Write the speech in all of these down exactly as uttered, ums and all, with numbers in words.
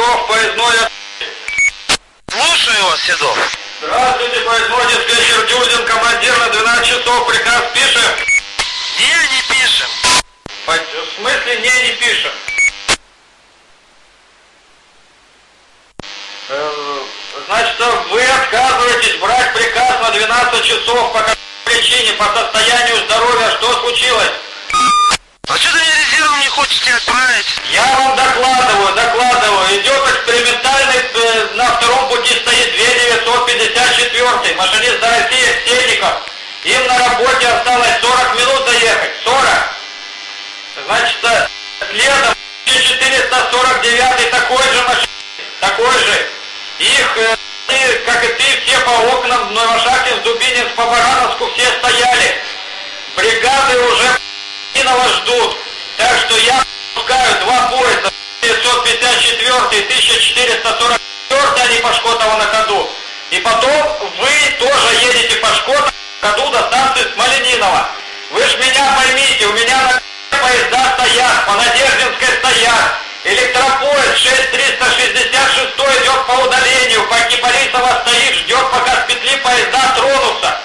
Седов, поездной. Слушаю вас, Седов. Здравствуйте, поездной диспетчер Дюдин, командир на двенадцать часов, приказ пишем? Не, не пишем. В смысле не, не пишем? Значит, вы отказываетесь брать приказ на двенадцать часов по какой причине, по состоянию здоровья, что случилось? А что ты мне резервом не хочете отправить? Я вам докладываю, докладываю. Идет экспериментальный, э, на втором пути стоит две тысячи девятьсот пятьдесят четыре, машинист до России, Сельников. Им на работе осталось сорок минут доехать. сорок. Значит, следом четыреста сорок девять такой же машинист, такой же. Их, э, и, как и ты, все по окнам, в Новошахтинск, Дубининск, по Барановску все стояли. Бригады уже Минова ждут. Так что я пускаю два поезда, девятьсот пятьдесят четыре и тысяча четыреста сорок четыре, они по Шкотово на ходу. И потом вы тоже едете по Шкотово на ходу до станции Смоленинова. Вы ж меня поймите, у меня на поезда стоят, по Надеждинской стоят. Электропоезд шесть триста шестьдесят шесть идет по удалению, по Кипарисово стоит, ждет, пока с петли поезда тронутся.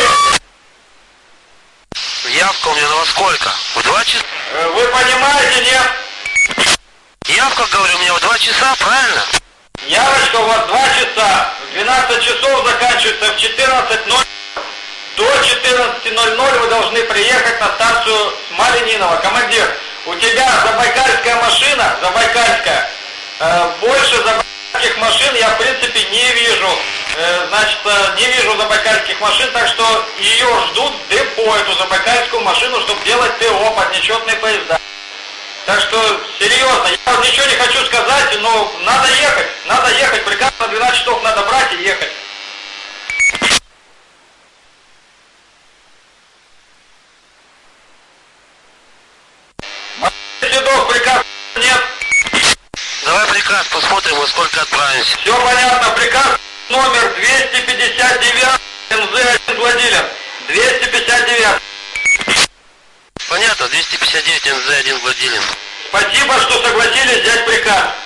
Явка у меня на во сколько? В два часа? Вы понимаете, нет? Явка, говорю, у меня в два часа, правильно? Явочка у вас два часа. В двенадцать часов заканчивается, в четырнадцать ноль ноль. До четырнадцати ноль ноль вы должны приехать на станцию Смоленинова. Командир, у тебя забайкальская машина, забайкальская, э, больше забайкальских машин я в принципе не вижу. Э, значит, э, не вижу забайкальских машин, так что ее ждут в депо, эту забайкальскую машину, чтобы делать ТО под нечетные поезда. Так что, серьезно, я вот ничего не хочу сказать, но надо ехать, надо ехать, приказ на двенадцать часов надо брать и ехать. Седов, приказ нет. Давай приказ, посмотрим, во сколько отправимся. Все понятно, приказ номер двести пятьдесят девять эн зэ один Гладилин. двести пятьдесят девять. Понятно, двести пятьдесят девять эн зэ один Гладилин. Спасибо, что согласились взять приказ.